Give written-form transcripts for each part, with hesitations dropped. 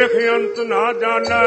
ਵੇਖ ਅੰਤ ਨਾ ਜਾਣੈ,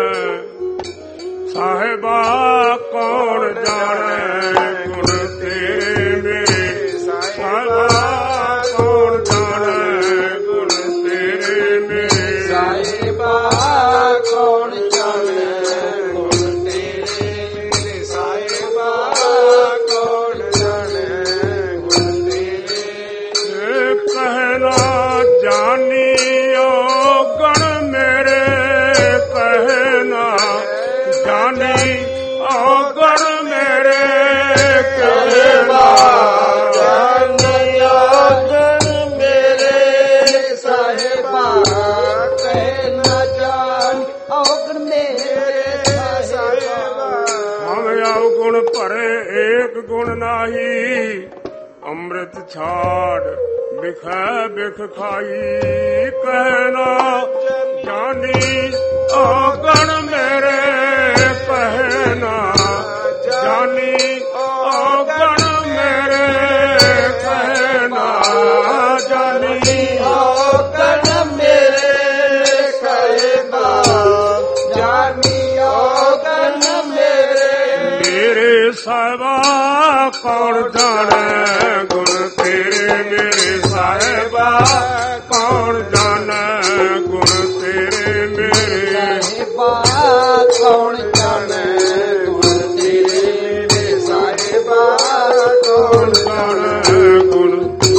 ਸਾਹਿਬਾ ਕੌਣ ਜਾਣੈ ਗੁਣ ਤੇਰੇ ਮੇਰੇ। ਸਾਹਿਬਾ ਕੌਣ ਜਾਣੈ ਗੁਣ ਤੇਰੇ ਮੇਰੇ। ਸਾਹਿਬਾ ਕੌਣ ਜਾਣੈ ਗੁਣ ਤੇਰੇ ਮੇਰੇ। ਸਾਹਿਬਾ ਕੌਣ ਜਾਣੈ ਗੁਣ ਤੇਰੇ। ਕਹਿਣਾ ਜਾਨੀਓ ਗਣ ਮੇਰੇ, ਕਹਿਣਾ ਜਾਨੀ ਔਗਣ ਮੇਰੇ। ਕਹਿਣਾ ਜਾਨੀ ਔਗਣ ਮੇਰੇ। ਸਾਹਿਬਾ ਕਹਿਣਾ ਜਾਨ ਔਗਣ ਮੇਰੇ। ਸਾਹਿਬਾ ਹਮ ਔਗੁਣ ਭਰੇ ਏਕ ਗੁਣ ਨਾਹੀ, ਅੰਮ੍ਰਿਤ ਛਾੜ ਬਿਖੈ ਬਿਖ ਖਾਈ। ਕਹਿਣਾ ਜਾਨੀ ਔਗਣ ਮੇਰੇ, ਕਹਿਣਾ ਜਾਨੀ ਔਗਣ ਮੇਰੇ। ਕਹਿਣਾ ਜਾਨੀ ਔਗਣ ਮੇਰੇ। ਕਹਿਣਾ ਜਾਨੀ ਔਗਣ ਮੇਰੇ। ਮੇਰੇ ਸਾਹਿਬਾ ਕੌਣ ਜਾਣੈ ਗੁਣ ਤੇਰੇ ਮੇਰੇ। ਸਾਹਿਬਾ ਕੌਣ ਜਾਣੈ ਗੁਣ ਤੇਰੇ ਮੇਰੇ। ਸਾਹਿਬਾ ਕੌਣ ਜਾਣੈ ਗੁਣ ਤੇਰੇ ਮੇਰੇ। ਸਾਹਿਬਾ ਕੌਣ ਜਾਣੈ ਗੁਣ।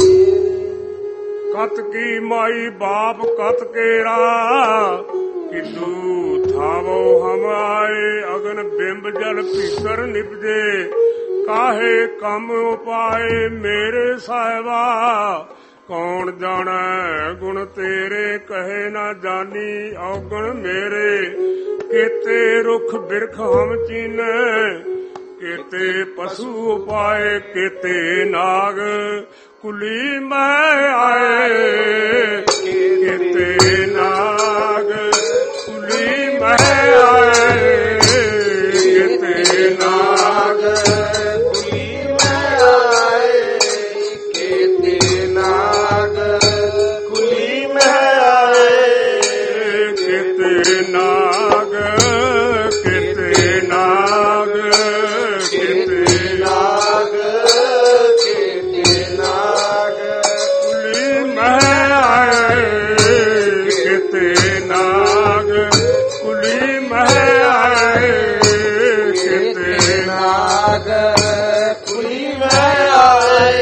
ਕਤ ਕੀ ਮਾਈ ਬਾਪ ਕਤ ਕੇਰਾ, ਕਿਦੂ ਥਾਵੋ ਹਮ ਆਏ। ਅਗਨ ਬਿੰਬ ਜਲ ਭੀਤਰ ਨਿਪਜੇ, ਕਾਹੇ ਕੰਮ ਉਪਾਏ। ਮੇਰੇ ਸਾਹਿਬਾ ਕੌਣ ਜਾਣੈ ਗੁਣ ਤੇਰੇ। ਕਹੇ ਨਾ ਜਾਨੀ ਔਗਣ ਮੇਰੇ। ਕੇਤੇ ਰੁੱਖ ਬਿਰਖ ਹਮ ਚੀਨੈ, ਕੇਤੇ ਪਸ਼ੂ ਉਪਾਏ। ਕੇਤੇ ਨਾਗ ਕੁਲੀ ਮੈਂ ਆਏ। ਕੇਤੇ ਨਾਗ ਕੁਲੀ ਮੈਂ ਆਏ। ਕੇਤੇ ਨਾਗ ਕੁਲੀ ਮੈਂ ਆਏ। ਕੇਤੇ ਨਾਗ ਕੁਲੀ ਮੈਂ ਆਏ। ਕੇਤੇ ਨਾਗ ਕੇਤੇ ਨਾਗ ਕੇਤੇ ਨਾਗ ਕੇਤੇ ਨਾਗ ਕੁਲੀ ਮੈਂ ਆਏ। ਕੇਤੇ ਨਾਗ ਕੁਲੀ ਮੈਂ ਆਏ। ਕੇਤੇ ਨਾਗ ਕੁਲੀ ਮੈਂ ਆਏ।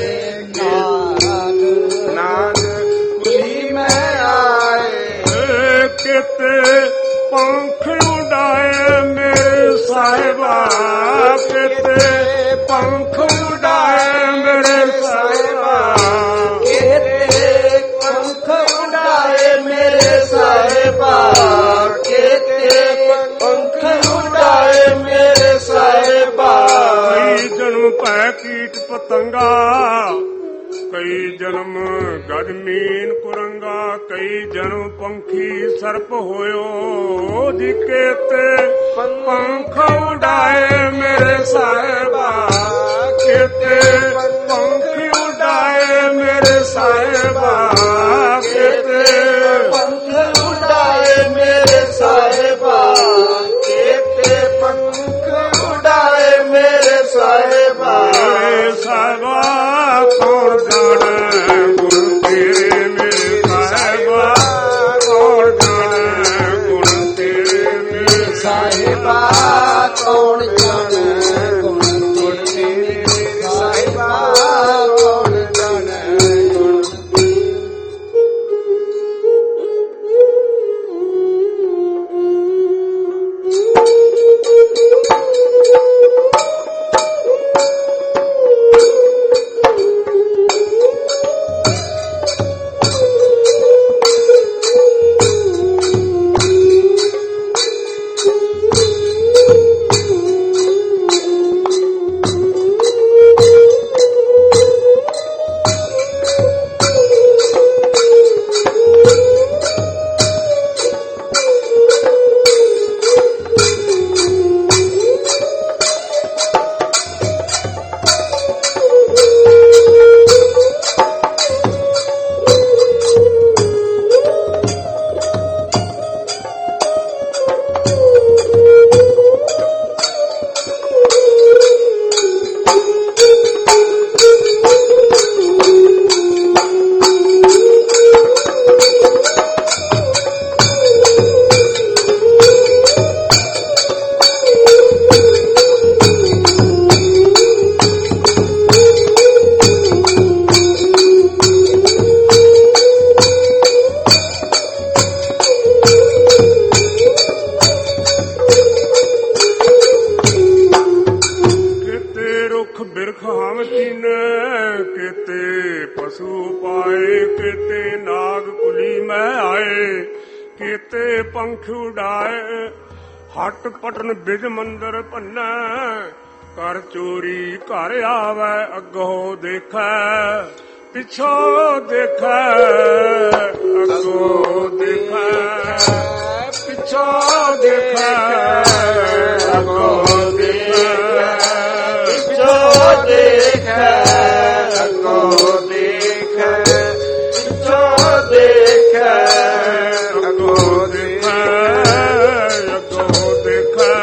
ਨਾਗ ਕੁਲੀ ਮੈਂ ਆਏ। ਕਿਤੇ ਪੰਖ ਉਡਾਏ ਮੇਰੇ ਸਾਹਿਬਾ। ਕਿਤੇ ਪੰਖ ਉਡਾਏ ਮੇਰੇ ਸਾਹਿਬਾ। ਕੇਤੇ ਪੰਖ ਉਡਾਏ ਮੇਰੇ ਸਾਹਿਬਾ। ਕੇਤੇ ਪੰਖ ਉਡਾਏ ਮੇਰੇ ਸਾਹਿਬਾ। ਕਈ ਜਨਮ ਪੈ ਕੀਟ ਪਤੰਗਾ, ਕਈ ਜਨਮ ਗਜ ਮੀਨ ਕੁਰੰਗਾ। ਕਈ ਜਨਮ ਪੰਖੀ ਸਰਪ ਹੋਇਓ, ਜੀ ਕੇਤੇ ਪੰਖ ਉਡਾਏ ਮੇਰੇ ਸਾਹਿਬਾ। ਕੇਤੇ ਪੰਖ ਉਡਾਏ ਮੇਰੇ ਸਾਹਿਬਾ। ਕੇਤੇ ਪੰਖ ਉਡਾਏ ਮੇਰੇ ਸਾਹਿਬਾ। ਕੇਤੇ ਪੰਖ ਉਡਾਏ ਮੇਰੇ ਸਾਹਿਬਾ। ਸਾਹਿਬਾ ਕੌਣ ਜਾਣੈ ਗੁਣ ਤੇਰੇ ਮੇਰੇ। ਸਾਹਿਬਾ ਕੌਣ ਜਾਣੈ ਗੁਣ ਤੇਰੇ ਮੇਰੇ। ਸਾਹਿਬਾ ਕੌਣ ਜਾਣੈ ਗੁਣ ਤੇਰੇ ਮੇਰੇ। ਸਾਹਿਬਾ ਕੌਣ ਜਾਣੈ ਗੁਣ। ਪੰਖ ਉਡਾਏ ਹਟ ਪਟਨ ਬਿਜ ਮੰਦਰ ਭੰਨੈ ਕਰ ਚੋਰੀ ਘਰ ਆਵੈ ਅੱਗੋਂ ਦੇਖੈ ਪਿਛੋ ਦੇਖੈ ਅੱਗੋਂ ਦੇਖੈ ਪਿਛੋ ਦੇਖੈ ਅੱਗੋਂ ਦੇਖੈ ਪਿਛੋ ਦੇਖੈ ਅੱਗੋਂ ਦੇਖੈ ਪਿਛੋ ਦੇਖੈ ਅੱਗੋਂ ਦੇਖੈ ਅੱਗੋਂ ਦੇਖੈ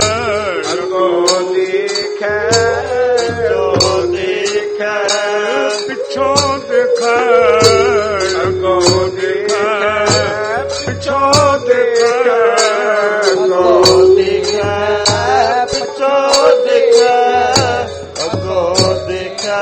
ਅੱਗੋਂ ਦੇਖੈ ਪਿਛੋ ਦੇਖੈ ਪਿਛੋ ਦੇਖੈ ਅੱਗੋਂ ਦੇਖੈ ਪਿਛੋ ਦੇਖੈ ਅੱਗੋਂ ਦੇਖੈ ਪਿਛੋ ਦੇਖੈ ਅੱਗੋਂ ਦੇਖੈ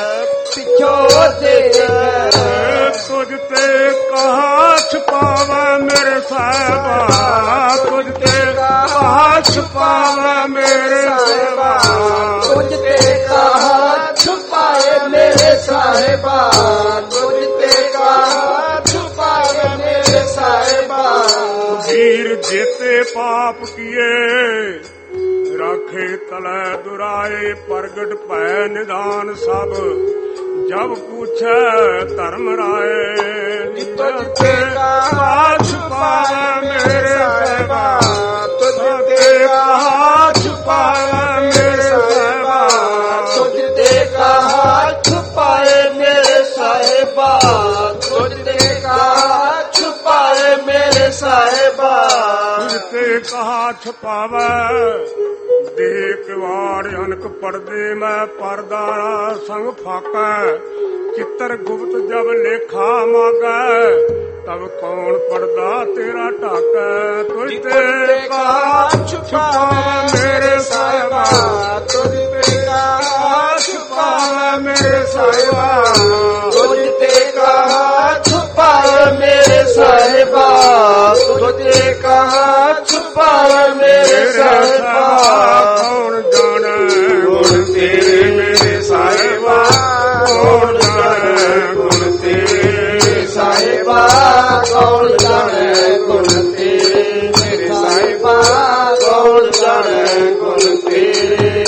ਪਿਛੋ ਦੇਖੈ ਤੁਝ ਤੇ ਕਹਾ ਛੁਪਾਵਾ ਮੇਰੇ ਸਾਹਿਬਾ ਤੁਝ ਤੇ ਕਹਾ ਛੁਪਾਵਾ ਮੇਰੇ ਸਾਹਿਬਾ ਤੁਝ ਤੇ ਕਹਾ ਛੁਪਾਏ ਮੇਰੇ ਸਾਹਿਬਾ ਤੁਝ ਤੇ ਕਹਾ ਛੁਪਾਏ ਮੇਰੇ ਸਾਹਿਬਾ ਵੀਰ ਜੇਤੇ ਪਾਪ ਕੀਏ ਰਾਖੇ ਤਲੈ ਦੁਰਾਏ ਪ੍ਰਗਟ ਭੈ ਨਿਦਾਨ ਸਭ ਜਬ ਪੁੱਛੈ ਧਰਮ ਰਾਏ ਤੁਝ ਤੇ ਕਹਾ ਛੁਪਾਏ ਮੇਰੇ ਸਾਹਿਬਾ ਤੁਝ ਤੇ ਕਹਾ ਛੁਪਾਏ ਮੇਰੇ ਸਾਹਿਬਾ ਤੁਝ ਤੇ ਕਹਾ ਛੁਪਾਏ ਮੇਰੇ ਸਾਹਿਬਾ ਤੁਝ ਤੇ ਕਹਾ ਛੁਪਾਏ ਮੇਰੇ ਸਾਹਿਬਾ ਤੁਝ ਤੇ ਕਹਾ ਛੁਪਾਵੈ ਦੇਖ ਵਾੜ ਅਨਕ ਪੜਦੇ ਮੈਂ ਪਰਦਾ ਸੰਗ ਫਾਕੈ ਚਿੱਤਰ ਗੁਪਤ ਜਬ ਲੇਖਾ ਮਾਗੈ ਤਬ ਕੌਣ ਪੜਦਾ ਤੇਰਾ ਢਾਕੈ ਤੁਝ ਤੇ ਕਹਾ ਛੁਪਾਵੈ ਮੇਰੇ ਸਾਹਿਬਾ ਤੁਝ ਤੇ ਕਹਾ ਛੁਪਾਵੈ ਮੇਰੇ ਸਾਹਿਬਾ ਤੁਝ ਤੇ ਕਹਾ ਛੁਪਾਏ ਮੇਰੇ ਸਾਹਿਬਾ ਤੁਝ ਤੇ ਕਹਾ ਛੁਪਾਏ ਮੇਰੇ ਸਾਹਿਬਾ ਕੌਣ ਜਾਣੈ ਗੁਣ ਤੇਰੇ ਮੇਰੇ ਸਾਹਿਬਾ ਕੌਣ ਜਾਣੈ ਗੁਣ ਤੇਰੇ ਸਾਹਿਬਾ ਕੌਣ ਜਾਣੈ ਗੁਣ ਤੇਰੇ ਮੇਰੇ ਸਾਹਿਬਾ ਕੌਣ ਜਾਣੈ ਗੁਣ ਤੇਰੇ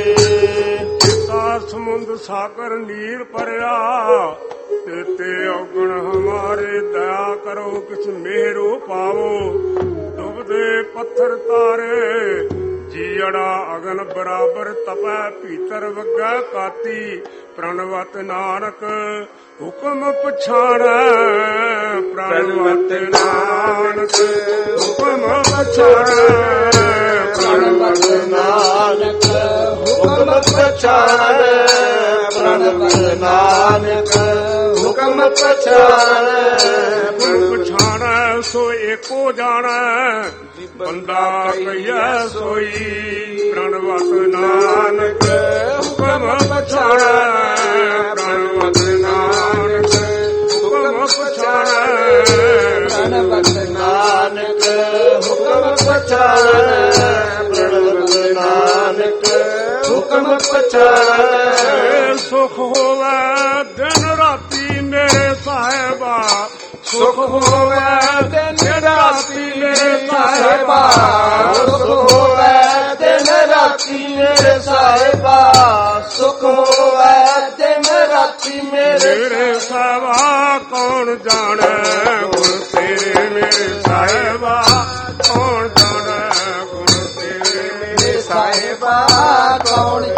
ਸਮੁੰਦ ਸਾਗਰ ਨੀਰ ਭਰਿਆ ਤੇ ਔਗਣ ਹਮਾਰੇ ਦਇਆ ਕਰੋ ਕਿਛ ਮਿਹਰੋ ਪਾਵੋ ਡੁੱਬਦੇ ਪੱਥਰ ਤਾਰੇ ਜੀੜਾ ਅਗਨ ਬਰਾਬਰ ਤਪੈ ਭੀਤਰ ਵੱਗੈ ਕਾਤੀ ਪ੍ਰਣਵਤ ਨਾਨਕ ਹੁਕਮ ਪਛਾਣੈ ਪ੍ਰਣਵਤ ਨਾਨਕ ਹੁਕਮ ਪਛਾਣੈ ਪ੍ਰਣਵਤ ਨਾਨਕ ਹੁਕਮ ਪਛਾਣੈ ਪ੍ਰਣਵਤ ਨਾਨਕ ਹੁਕਮ ਪਛਾਣੈ ਹੁਕਮ ਪਛਾਣੈ ਸੋ ਏਕੋ ਜਾਣੈ ਬੰਦਾ ਕਈਐ ਸੋਈ ਪ੍ਰਣਵਤ ਨਾਨਕ ਹੁਕਮ ਪਛਾਣੈ ਪ੍ਰਣਵਤ ਨਾਨਕ ਹੁਕਮ ਪਛਾਣੈ ਪ੍ਰਣਵਤ ਨਾਨਕ ਹੁਕਮ ਪਛਾਣੈ ਪ੍ਰਣਵਤ ਨਾਨਕ ਹੁਕਮ ਪਛਾਣੈ ਸੁਖ ਹੋਵੈ ਦਿਨ ਰਾਤੀ ਮੇਰੇ ਸਾਹਿਬਾ ਸੁਖ ਹੋਵੈ ਦਿਨ ਰਾਤੀ ਮੇਰੇ ਸਾਹਿਬਾ ਸੁਖ ਹੋਵੈ ਦਿਨ ਰਾਤੀ ਮੇਰੇ ਸਾਹਿਬਾ ਸੁਖ ਹੋਵੈ ਦਿਨ ਰਾਤੀ ਮੇਰੇ ਸਾਹਿਬਾ ਕੌਣ ਜਾਣੈ ਗੁਣ ਤੇਰੇ ਮੇਰੇ ਸਾਹਿਬਾ ਕੌਣ ਜਾਣੈ ਗੁਣ ਤੇਰੇ ਮੇਰੇ ਸਾਹਿਬਾ ਕੌਣ